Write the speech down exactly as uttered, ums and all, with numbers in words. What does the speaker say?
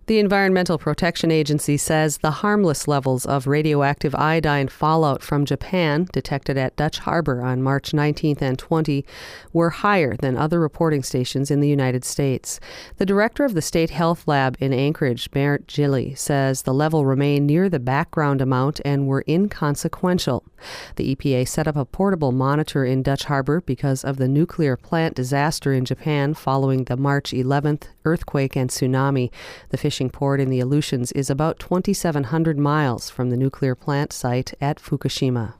The Environmental Protection Agency says the harmless levels of radioactive iodine fallout from Japan, detected at Dutch Harbor on March nineteenth and twentieth, were higher than other reporting stations in the United States. The director of the State Health Lab in Anchorage, Barrett Gilly, says the level remained near the background amount and were inconsequential. The E P A set up a portable monitor in Dutch Harbor because of the nuclear plant disaster in Japan following the March eleventh earthquake and tsunami. The fishing port in the Aleutians is about twenty-seven hundred miles from the nuclear plant site at Fukushima.